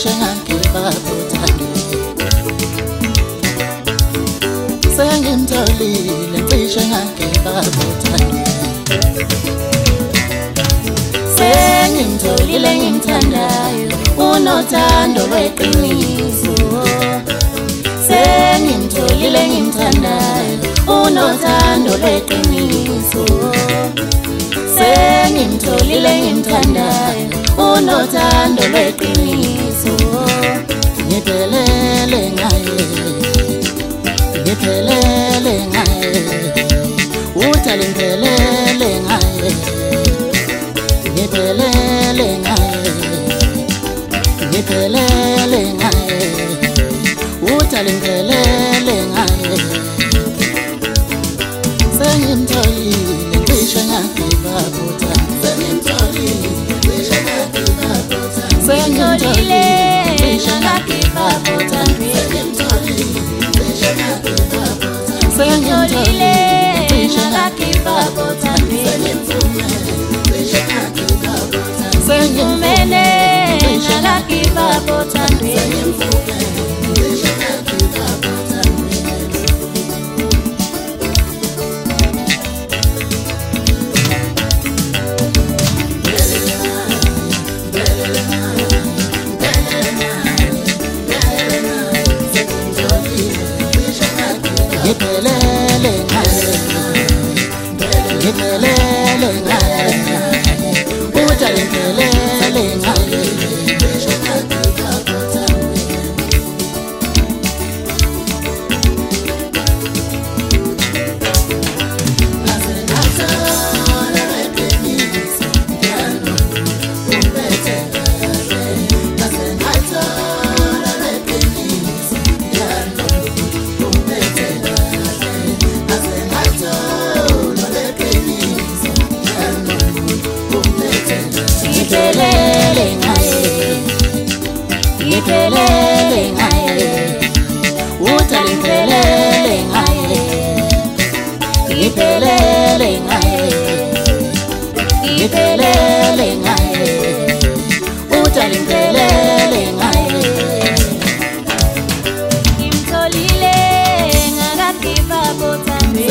cishe ngakibabuthange sengimtholile cishe ngakibabuthange sengimtholile ngimthandayo unothando lweqiniso sengimtholile ngimthandayo unothando lweqiniso sengimtholile ngimthandayo unothando lweqiniso ngiphelele ngaye ngiphelele ngaye uthale ngiphelele ngaye ngiphelele ngaye ngiphelele ngaye uthale ngiphelele ngaye sengimtholile cishe ngakibabuthange sengimtholile cishe ngakibabuthange sengimtholile cishe ngakibabuthange sengimtholile cishe ngakibabuthange sengimfumene cishe ngakibabuthange ngiphelele ngaye ngiphelele ngaye uthale ngiphelele ngaye ngiphelele ngaye uthale ngiphelele ngaye ngiphelele ngaye ngiphelele ngaye uthale ngiphelele ngaye ngimtholile ngakibabuthange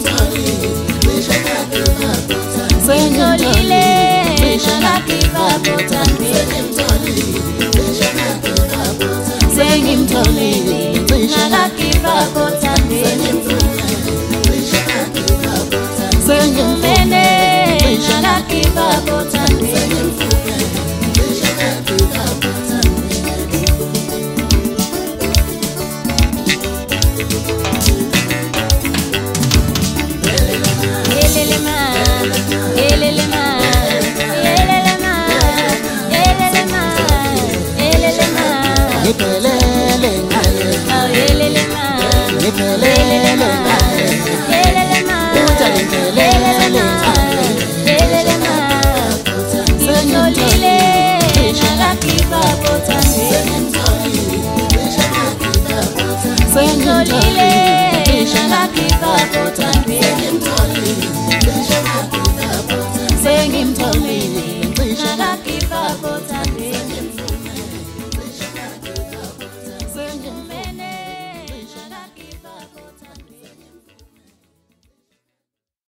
sengimtholile cishe ngakibabuthange sengimtholile cishe ngakibabuthange sengimfumene cishe ngakibabuthange ngiphelele ngaye ngiphelele ngaye uthale ngiphelele ngaye ngimtholile ngakibabuthange sengimtholile cishe ngakibabuthange